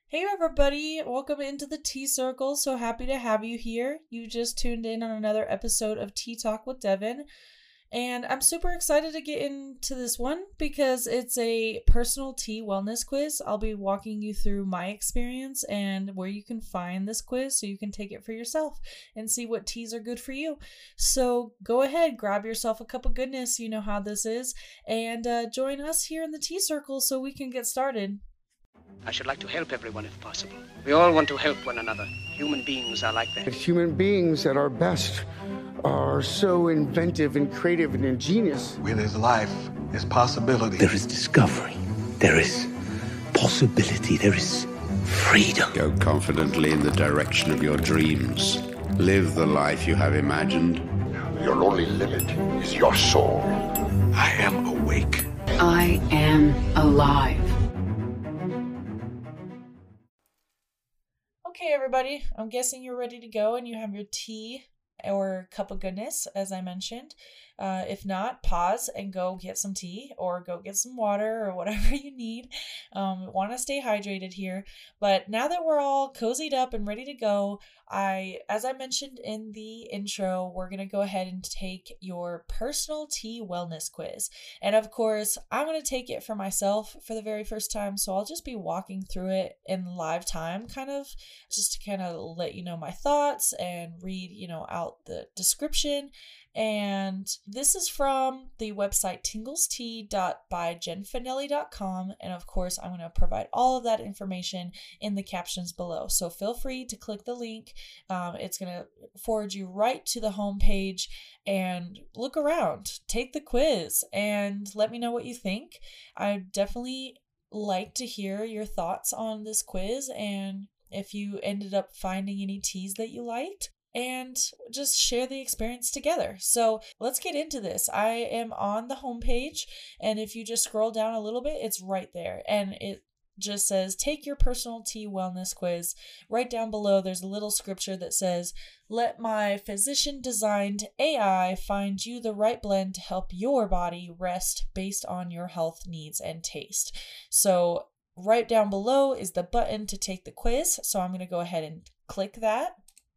Hey everybody, welcome into the Tea Circle. So happy to have you here. You just tuned in on another episode of Tea Talk with Devin. And I'm super excited to get into this one because it's a personal tea wellness quiz. I'll be walking you through my experience and where you can find this quiz so you can take it for yourself and see what teas are good for you. So go ahead, grab yourself a cup of goodness, you know how this is, and join us here in the Tea Circle so we can get started. I should like to help everyone if possible. We all want to help one another. Human beings are like that. Human beings at our best are so inventive and creative and ingenious. Where there's life, there's possibility. There is discovery. There is possibility. There is freedom. Go confidently in the direction of your dreams. Live the life you have imagined. Your only limit is your soul. I am awake. I am alive. Okay, everybody, I'm guessing you're ready to go and you have your tea or cup of goodness, as I mentioned. If not, pause and go get some tea or go get some water or whatever you need. Want to stay hydrated here. But now that we're all cozied up and ready to go, as I mentioned in the intro, we're going to go ahead and take your personal tea wellness quiz. And of course, I'm going to take it for myself for the very first time. So I'll just be walking through it in live time, just to kind of let you know my thoughts and read, out the description. And this is from the website tinglestea.byjenfinelli.com. And of course, I'm going to provide all of that information in the captions below. So feel free to click the link. It's going to forward you right to the homepage and look around, take the quiz, and let me know what you think. I definitely like to hear your thoughts on this quiz and if you ended up finding any teas that you liked. And just share the experience together. So let's get into this. I am on the homepage, and if you just scroll down a little bit, it's right there. And it just says, take your personal tea wellness quiz. Right down below, there's a little scripture that says, let my physician-designed AI find you the right blend to help your body rest based on your health needs and taste. So right down below is the button to take the quiz. So I'm going to go ahead and click that.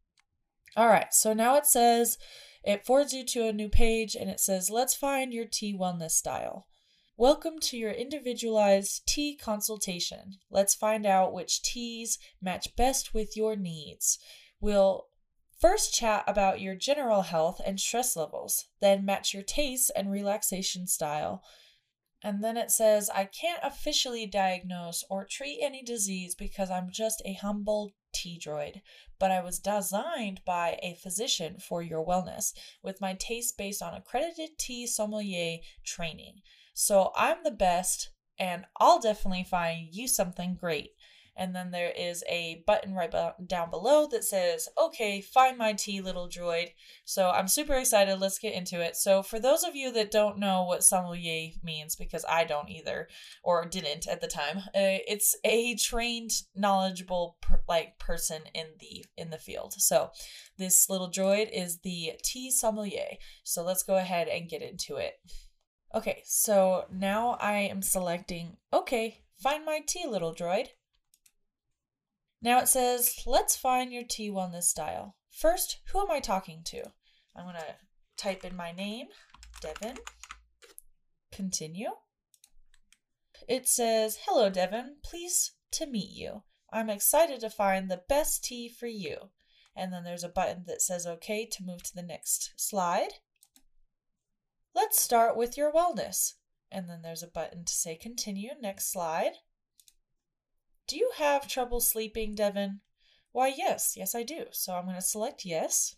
All right, so now it forwards you to a new page and it says, let's find your tea wellness style. Welcome to your individualized tea consultation. Let's find out which teas match best with your needs. We'll first chat about your general health and stress levels, then match your tastes and relaxation style. And then it says, I can't officially diagnose or treat any disease because I'm just a humble tea droid, but I was designed by a physician for your wellness with my taste based on accredited tea sommelier training. So I'm the best and I'll definitely find you something great. And then there is a button right down below that says, okay, find my tea, little droid. So I'm super excited. Let's get into it. So for those of you that don't know what sommelier means, because I don't either, or didn't at the time, it's a trained, knowledgeable person in the field. So this little droid is the tea sommelier. So let's go ahead and get into it. Okay, so now I am selecting, okay, find my tea, little droid. Now it says, let's find your tea wellness style. First, who am I talking to? I'm going to type in my name, Devin. Continue. It says, hello, Devin. Pleased to meet you. I'm excited to find the best tea for you. And then there's a button that says, okay, to move to the next slide. Let's start with your wellness. And then there's a button to say, continue, next slide. Do you have trouble sleeping, Devin? Why, yes, I do. So I'm going to select yes.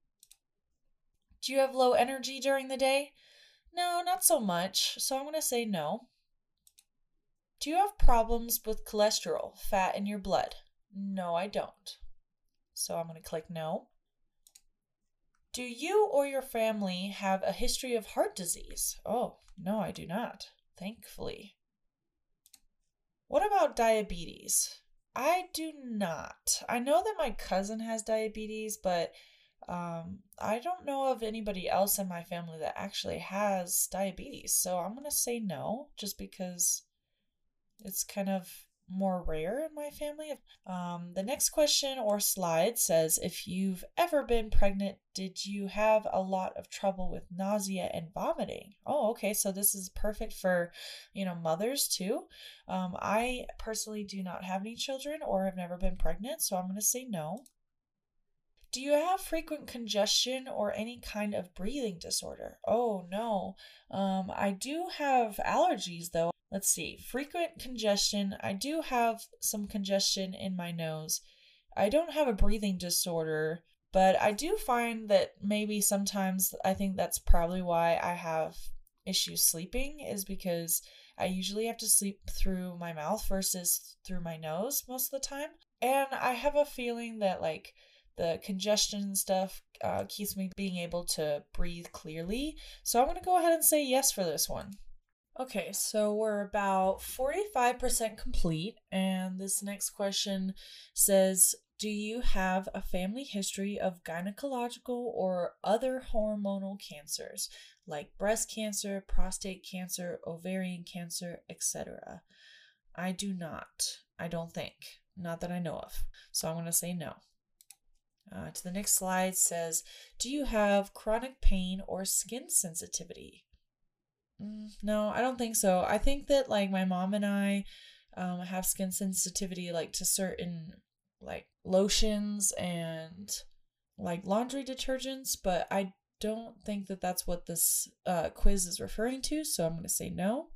Do you have low energy during the day? No, not so much. So I'm going to say no. Do you have problems with cholesterol, fat in your blood? No, I don't. So I'm going to click no. Do you or your family have a history of heart disease? Oh, no, I do not. Thankfully. What about diabetes? I do not. I know that my cousin has diabetes, but I don't know of anybody else in my family that actually has diabetes. So I'm going to say no, just because it's kind of more rare in my family. The next question or slide says, if you've ever been pregnant, did you have a lot of trouble with nausea and vomiting? Oh, okay. So this is perfect for, mothers too. I personally do not have any children or have never been pregnant, so I'm going to say no. Do you have frequent congestion or any kind of breathing disorder? Oh, no. I do have allergies, though. Let's see. Frequent congestion. I do have some congestion in my nose. I don't have a breathing disorder, but I do find that maybe sometimes I think that's probably why I have issues sleeping, is because I usually have to sleep through my mouth versus through my nose most of the time. And I have a feeling that the congestion and stuff keeps me being able to breathe clearly. So I'm going to go ahead and say yes for this one. Okay, so we're about 45% complete, and this next question says, do you have a family history of gynecological or other hormonal cancers, like breast cancer, prostate cancer, ovarian cancer, etc.? I do not. I don't think. Not that I know of. So I'm going to say no. To the next slide says, do you have chronic pain or skin sensitivity? No, I don't think so. I think that my mom and I have skin sensitivity to certain lotions and laundry detergents, but I don't think that that's what this quiz is referring to, so I'm going to say no.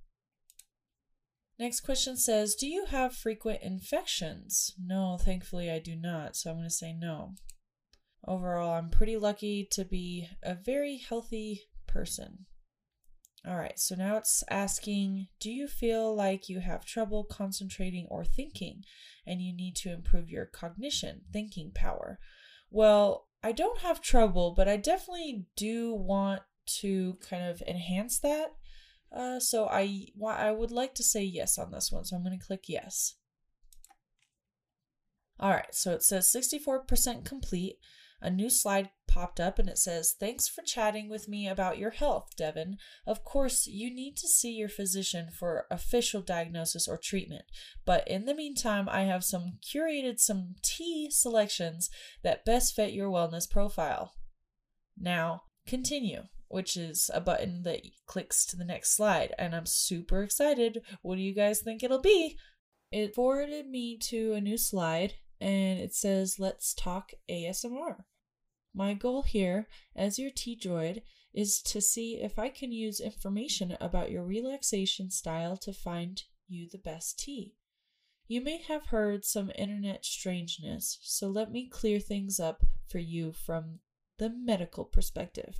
Next question says, do you have frequent infections? No, thankfully I do not, so I'm going to say no. Overall, I'm pretty lucky to be a very healthy person. All right, so now it's asking, do you feel like you have trouble concentrating or thinking, and you need to improve your cognition, thinking power? Well, I don't have trouble, but I definitely do want to kind of enhance that. So I would like to say yes on this one, so I'm going to click yes. All right, so it says 64% complete. A new slide popped up and it says, thanks for chatting with me about your health, Devin. Of course, you need to see your physician for official diagnosis or treatment. But in the meantime, I have curated some tea selections that best fit your wellness profile. Now, continue, which is a button that clicks to the next slide. And I'm super excited. What do you guys think it'll be? It forwarded me to a new slide and it says, let's talk ASMR. My goal here, as your tea droid, is to see if I can use information about your relaxation style to find you the best tea. You may have heard some internet strangeness, so let me clear things up for you from the medical perspective.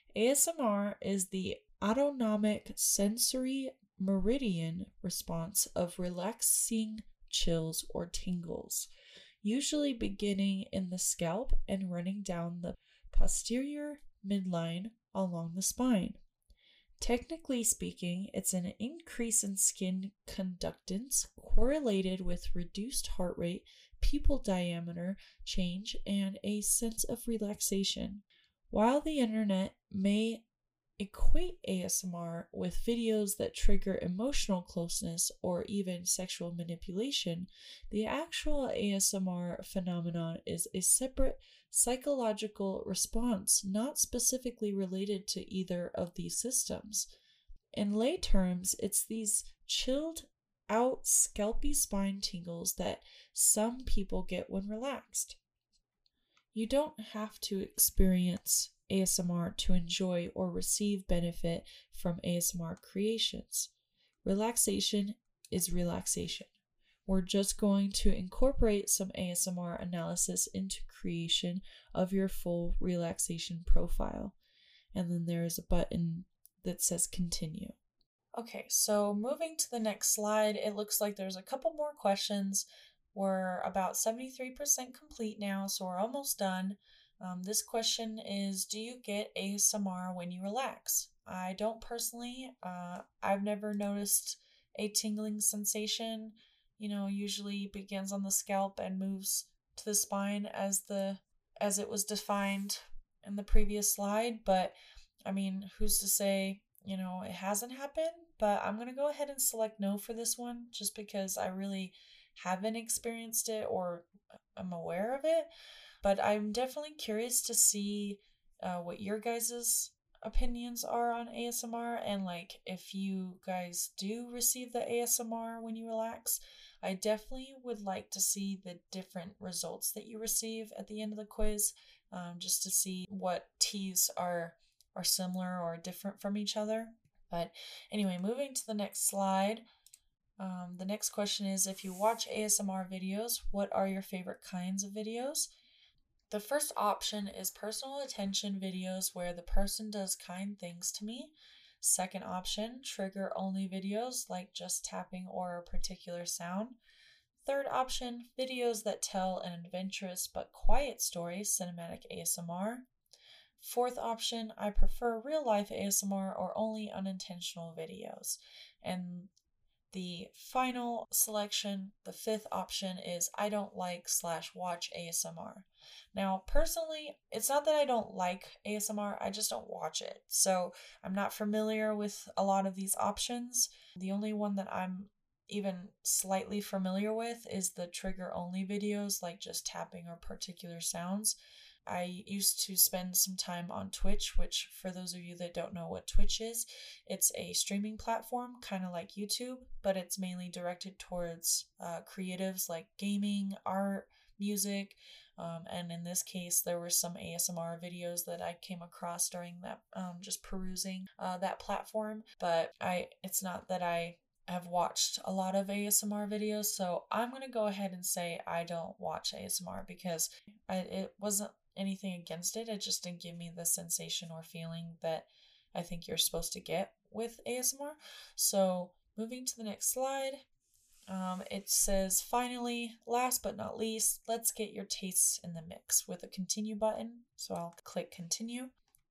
ASMR is the autonomic sensory meridian response of relaxing chills or tingles, usually beginning in the scalp and running down the posterior midline along the spine. Technically speaking, it's an increase in skin conductance correlated with reduced heart rate, pupil diameter change, and a sense of relaxation. While the internet may equate ASMR with videos that trigger emotional closeness or even sexual manipulation, the actual ASMR phenomenon is a separate psychological response not specifically related to either of these systems. In lay terms, it's these chilled out scalpy spine tingles that some people get when relaxed. You don't have to experience ASMR to enjoy or receive benefit from ASMR creations. Relaxation is relaxation. We're just going to incorporate some ASMR analysis into creation of your full relaxation profile. And then there is a button that says continue. Okay, so moving to the next slide, it looks like there's a couple more questions. We're about 73% complete now, so we're almost done. This question is, do you get ASMR when you relax? I don't personally. I've never noticed a tingling sensation. Usually begins on the scalp and moves to the spine as it was defined in the previous slide. But I mean, who's to say, it hasn't happened? But I'm going to go ahead and select no for this one, just because I really haven't experienced it or am aware of it, but I'm definitely curious to see what your guys' opinions are on ASMR, and like if you guys do receive the ASMR when you relax. I definitely would like to see the different results that you receive at the end of the quiz, just to see what teas are similar or different from each other. But anyway, moving to the next slide. The next question is, if you watch ASMR videos, what are your favorite kinds of videos? The first option is personal attention videos where the person does kind things to me. Second option, trigger only videos like just tapping or a particular sound. Third option, videos that tell an adventurous but quiet story, cinematic ASMR. Fourth option, I prefer real life ASMR or only unintentional videos. And the final selection, the fifth option, is I don't like / watch ASMR. Now, personally, it's not that I don't like ASMR, I just don't watch it. So I'm not familiar with a lot of these options. The only one that I'm even slightly familiar with is the trigger only videos, like just tapping or particular sounds. I used to spend some time on Twitch, which, for those of you that don't know what Twitch is, it's a streaming platform, kind of like YouTube, but it's mainly directed towards creatives like gaming, art, music, and in this case, there were some ASMR videos that I came across during that, just perusing that platform, but it's not that I have watched a lot of ASMR videos, so I'm going to go ahead and say I don't watch ASMR because it wasn't anything against it. It just didn't give me the sensation or feeling that I think you're supposed to get with ASMR. So moving to the next slide, it says, finally, last but not least, let's get your tastes in the mix with a continue button. So I'll click continue.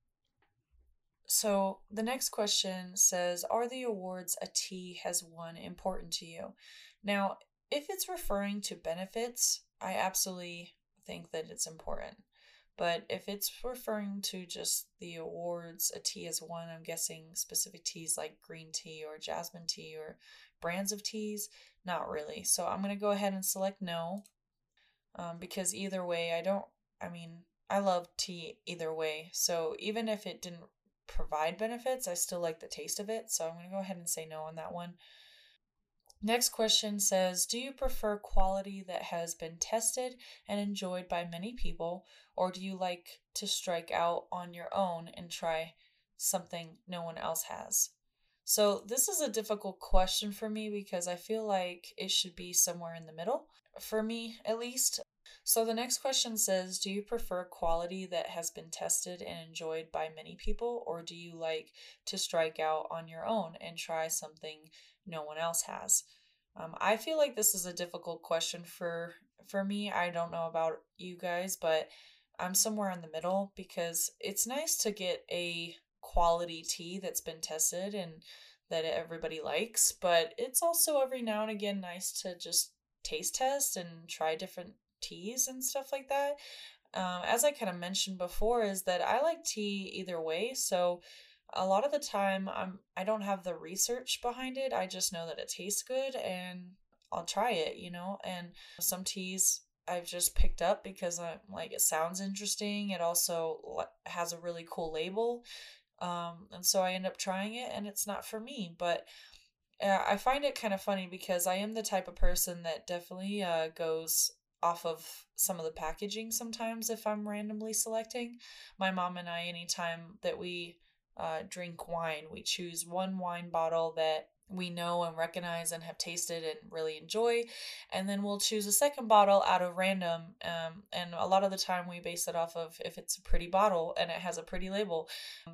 So the next question says, are the awards a tea has won important to you? Now, if it's referring to benefits, I absolutely think that it's important. But if it's referring to just the awards a tea has won, I'm guessing specific teas like green tea or jasmine tea or brands of teas, not really. So I'm going to go ahead and select no, because either way, I love tea either way. So even if it didn't provide benefits, I still like the taste of it. So I'm going to go ahead and say no on that one. Next question says, do you prefer quality that has been tested and enjoyed by many people, or do you like to strike out on your own and try something no one else has? So this is a difficult question for me because I feel like it should be somewhere in the middle, for me at least. So the next question says, do you prefer quality that has been tested and enjoyed by many people, or do you like to strike out on your own and try something no one else has? I feel like this is a difficult question for me. I don't know about you guys, but I'm somewhere in the middle because it's nice to get a quality tea that's been tested and that everybody likes, but it's also every now and again nice to just taste test and try different teas and stuff like that. As I kind of mentioned before, is that I like tea either way, so a lot of the time I don't have the research behind it. I just know that it tastes good and I'll try it, and some teas I've just picked up because I'm like, it sounds interesting. It also has a really cool label. And so I end up trying it and it's not for me, but I find it kind of funny because I am the type of person that definitely goes off of some of the packaging sometimes if I'm randomly selecting. My mom and I, anytime that we drink wine, we choose one wine bottle that we know and recognize and have tasted and really enjoy, and then we'll choose a second bottle out of random, and a lot of the time we base it off of if it's a pretty bottle and it has a pretty label.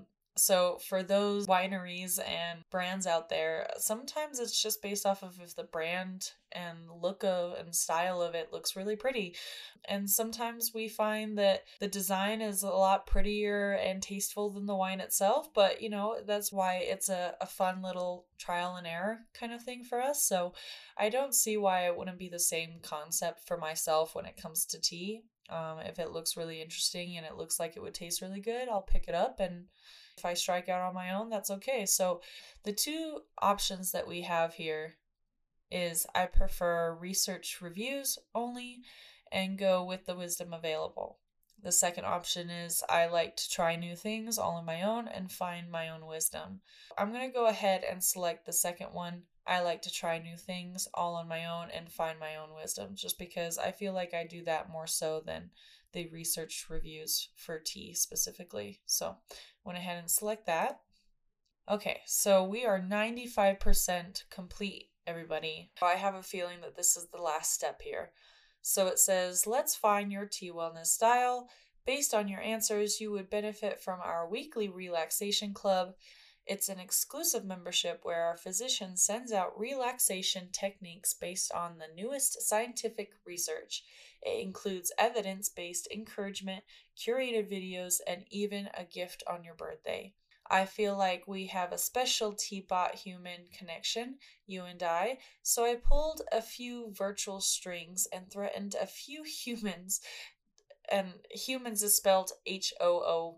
So for those wineries and brands out there, sometimes it's just based off of if the brand and look of and style of it looks really pretty. And sometimes we find that the design is a lot prettier and tasteful than the wine itself, but that's why it's a fun little trial and error kind of thing for us. So I don't see why it wouldn't be the same concept for myself when it comes to tea. If it looks really interesting and it looks like it would taste really good, I'll pick it up, and if I strike out on my own, that's okay. So the two options that we have here is I prefer research reviews only and go with the wisdom available. The second option is I like to try new things all on my own and find my own wisdom. I'm going to go ahead and select the second one. I like to try new things all on my own and find my own wisdom, just because I feel like I do that more so than the research reviews for tea specifically. So went ahead and select that. Okay, so we are 95% complete, everybody. I have a feeling that this is the last step here. So it says, let's find your tea wellness style. Based on your answers, you would benefit from our weekly relaxation club. It's an exclusive membership where our physician sends out relaxation techniques based on the newest scientific research. It includes evidence-based encouragement, curated videos, and even a gift on your birthday. I feel like we have a special teapot human connection, you and I, so I pulled a few virtual strings and threatened a few humans, and humans is spelled HOOMANS,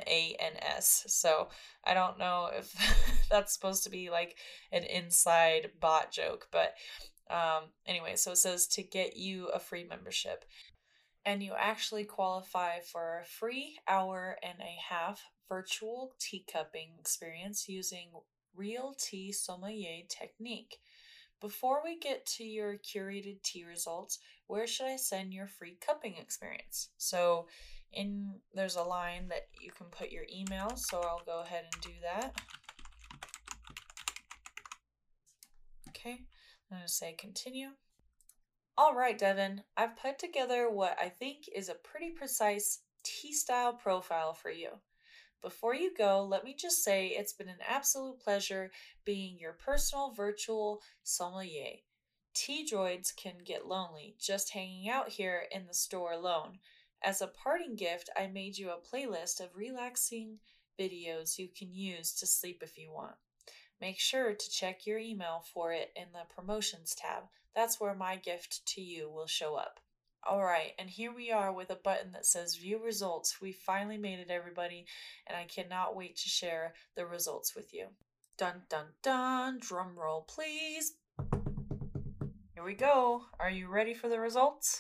so I don't know if that's supposed to be like an inside bot joke, but anyway, so it says to get you a free membership. And you actually qualify for a free hour-and-a-half virtual teacupping experience using real tea sommelier technique. Before we get to your curated tea results, where should I send your free cupping experience? So there's a line that you can put your email, so I'll go ahead and do that. Okay, I'm going to say continue. All right, Devin, I've put together what I think is a pretty precise tea style profile for you. Before you go, let me just say it's been an absolute pleasure being your personal virtual sommelier. Tea droids can get lonely just hanging out here in the store alone. As a parting gift, I made you a playlist of relaxing videos you can use to sleep if you want. Make sure to check your email for it in the promotions tab. That's where my gift to you will show up. Alright, and here we are with a button that says view results. We finally made it, everybody, and I cannot wait to share the results with you. Dun dun dun, drum roll please. Here we go. Are you ready for the results?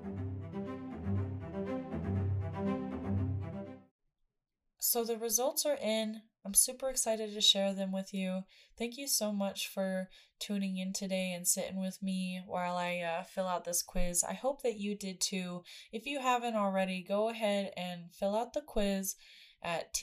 So the results are in. I'm super excited to share them with you. Thank you so much for tuning in today and sitting with me while I fill out this quiz. I hope that you did too. If you haven't already, go ahead and fill out the quiz at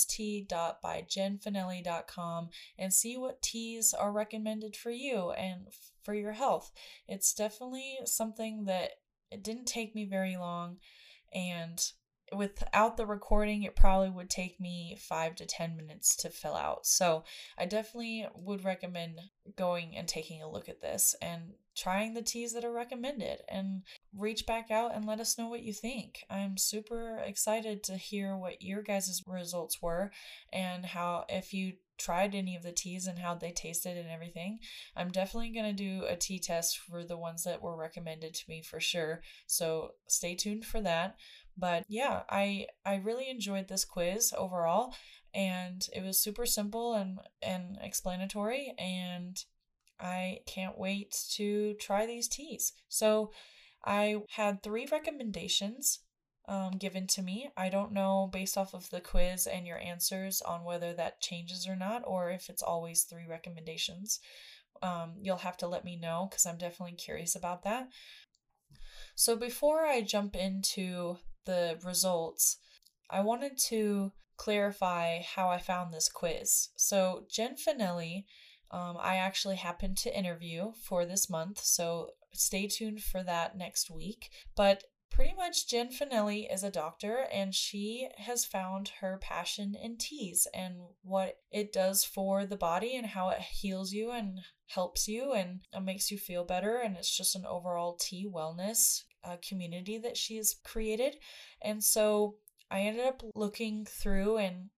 tinglestea.byjenfinelli.com and see what teas are recommended for you and for your health. It's definitely something that it didn't take me very long, and without the recording, it probably would take me 5 to 10 minutes to fill out. So I definitely would recommend going and taking a look at this and trying the teas that are recommended, and reach back out and let us know what you think. I'm super excited to hear what your guys' results were and how, if you tried any of the teas and how they tasted and everything. I'm definitely going to do a tea test for the ones that were recommended to me for sure. So stay tuned for that. But yeah, I really enjoyed this quiz overall, and it was super simple and explanatory, and I can't wait to try these teas. So I had 3 recommendations given to me. I don't know, based off of the quiz and your answers, on whether that changes or not, or if it's always 3 recommendations. You'll have to let me know, because I'm definitely curious about that. So before I jump into the results, I wanted to clarify how I found this quiz. So Jen Finelli, I actually happened to interview for this month, so stay tuned for that next week. But pretty much Jen Finelli is a doctor, and she has found her passion in teas and what it does for the body and how it heals you and helps you and makes you feel better. And it's just an overall tea wellness community that she's created. And so I ended up looking through and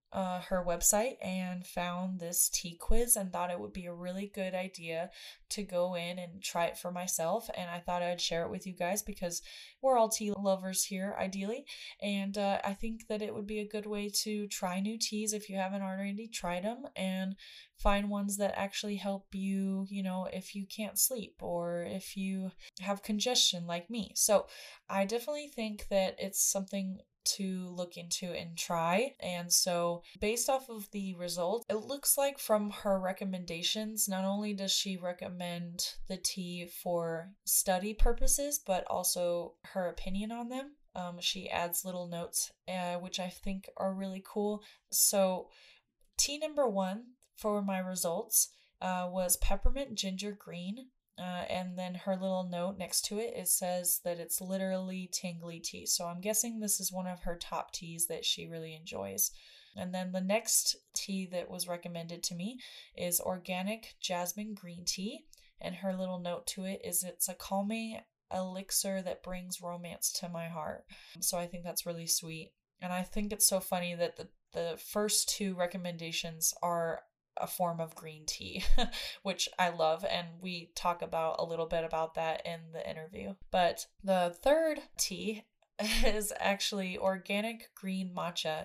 her website and found this tea quiz and thought it would be a really good idea to go in and try it for myself. And I thought I'd share it with you guys because we're all tea lovers here, ideally. And I think that it would be a good way to try new teas if you haven't already tried them, and find ones that actually help you, if you can't sleep or if you have congestion like me. So I definitely think that it's something to look into and try. And so based off of the results, it looks like from her recommendations, not only does she recommend the tea for study purposes, but also her opinion on them. She adds little notes, which I think are really cool. So tea number 1 for my results was peppermint ginger green. And then her little note next to it says that it's literally tingly tea. So I'm guessing this is one of her top teas that she really enjoys. And then the next tea that was recommended to me is organic jasmine green tea. And her little note to it is it's a calming elixir that brings romance to my heart. So I think that's really sweet. And I think it's so funny that the first 2 recommendations are a form of green tea, which I love, and we talk about a little bit about that in the interview. But the third tea is actually organic green matcha.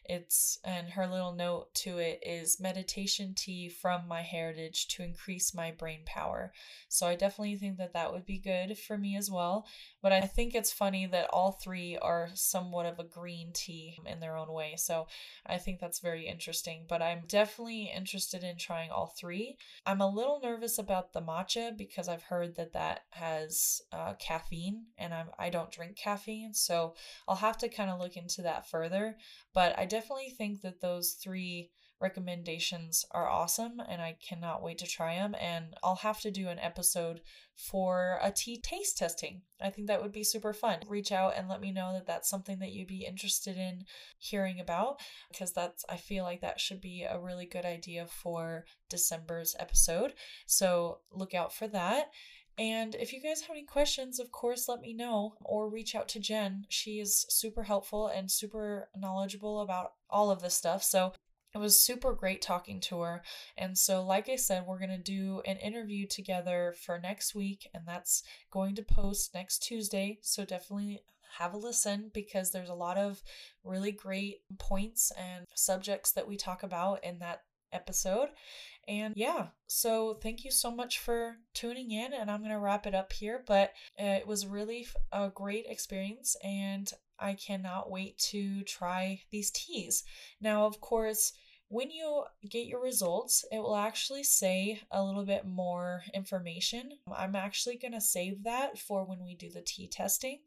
And her little note to it is meditation tea from my heritage to increase my brain power. So I definitely think that that would be good for me as well. But I think it's funny that all 3 are somewhat of a green tea in their own way. So I think that's very interesting. But I'm definitely interested in trying all 3. I'm a little nervous about the matcha because I've heard that has caffeine, and I don't drink caffeine. So I'll have to kind of look into that further. But I definitely think that those 3 recommendations are awesome, and I cannot wait to try them. And I'll have to do an episode for a tea taste testing. I think that would be super fun. Reach out and let me know that that's something that you'd be interested in hearing about, because I feel like that should be a really good idea for December's episode. So look out for that. And if you guys have any questions, of course, let me know, or reach out to Jen. She is super helpful and super knowledgeable about all of this stuff. So it was super great talking to her. And so, like I said, we're going to do an interview together for next week, and that's going to post next Tuesday. So definitely have a listen, because there's a lot of really great points and subjects that we talk about in that episode. And yeah, so thank you so much for tuning in, and I'm going to wrap it up here, but it was really a great experience, and I cannot wait to try these teas. Now, of course, when you get your results, it will actually say a little bit more information. I'm actually going to save that for when we do the tea testing.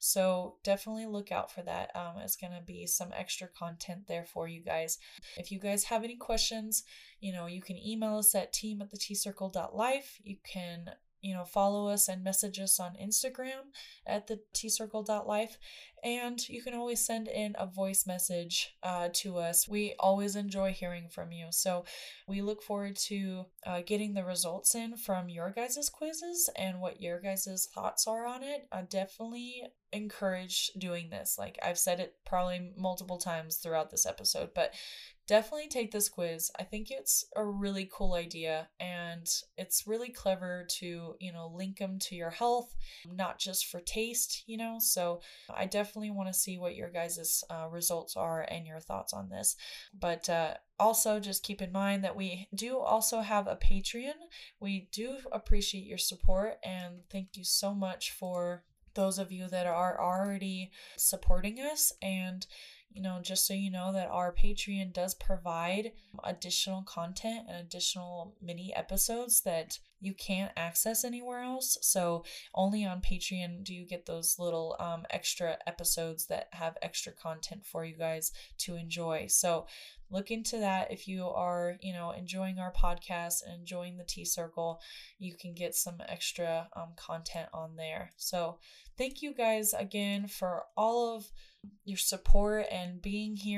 So definitely look out for that. It's going to be some extra content there for you guys. If you guys have any questions, you can email us at team@theteacircle.life. You can follow us and message us on Instagram at theteacircle.life. And you can always send in a voice message to us. We always enjoy hearing from you. So we look forward to getting the results in from your guys' quizzes and what your guys' thoughts are on it. I definitely encourage doing this. Like I've said it probably multiple times throughout this episode, but definitely take this quiz. I think it's a really cool idea, and it's really clever to, link them to your health, not just for taste, so I definitely want to see what your guys' results are and your thoughts on this. But also just keep in mind that we do also have a Patreon. We do appreciate your support, and thank you so much for those of you that are already supporting us. And just so you know that our Patreon does provide additional content and additional mini episodes that you can't access anywhere else. So only on Patreon do you get those little extra episodes that have extra content for you guys to enjoy. So look into that. If you are, enjoying our podcast and enjoying the Tea Circle, you can get some extra content on there. So thank you guys again for all of your support and being here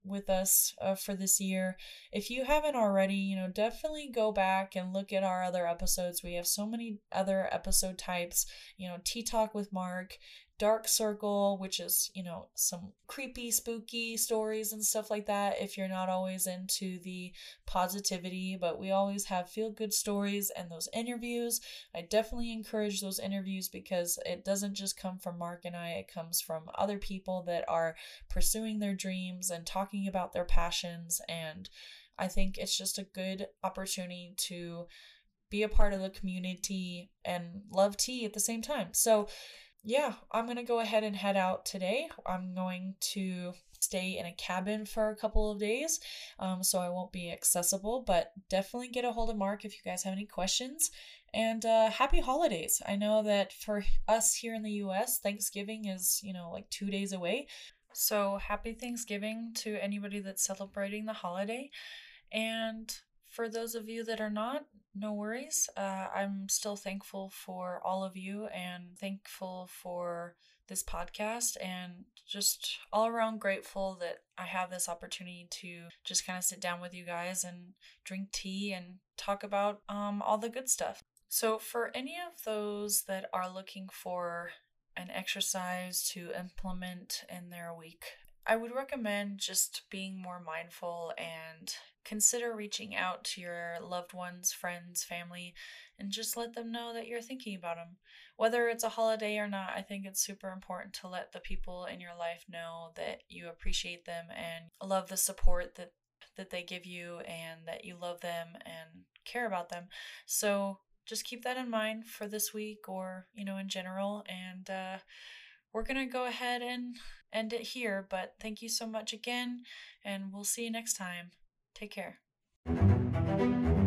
with us for this year. If you haven't already, definitely go back and look at our other episodes. We have so many other episode types, Tea Talk with Mark, Dark Circle, which is, some creepy, spooky stories and stuff like that if you're not always into the positivity, but we always have feel-good stories and those interviews. I definitely encourage those interviews because it doesn't just come from Mark and I, it comes from other people that are pursuing their dreams and talking about their passions, and I think it's just a good opportunity to be a part of the community and love tea at the same time. So yeah, I'm going to go ahead and head out today. I'm going to stay in a cabin for a couple of days, so I won't be accessible, but definitely get a hold of Mark if you guys have any questions. And happy holidays. I know that for us here in the US, Thanksgiving is, like 2 days away. So happy Thanksgiving to anybody that's celebrating the holiday. And for those of you that are not, no worries. I'm still thankful for all of you and thankful for this podcast and just all around grateful that I have this opportunity to just kind of sit down with you guys and drink tea and talk about all the good stuff. So for any of those that are looking for an exercise to implement in their week, I would recommend just being more mindful and consider reaching out to your loved ones, friends, family, and just let them know that you're thinking about them. Whether it's a holiday or not, I think it's super important to let the people in your life know that you appreciate them and love the support that they give you and that you love them and care about them. So just keep that in mind for this week or, in general. And we're going to go ahead and end it here, but thank you so much again, and we'll see you next time. Take care.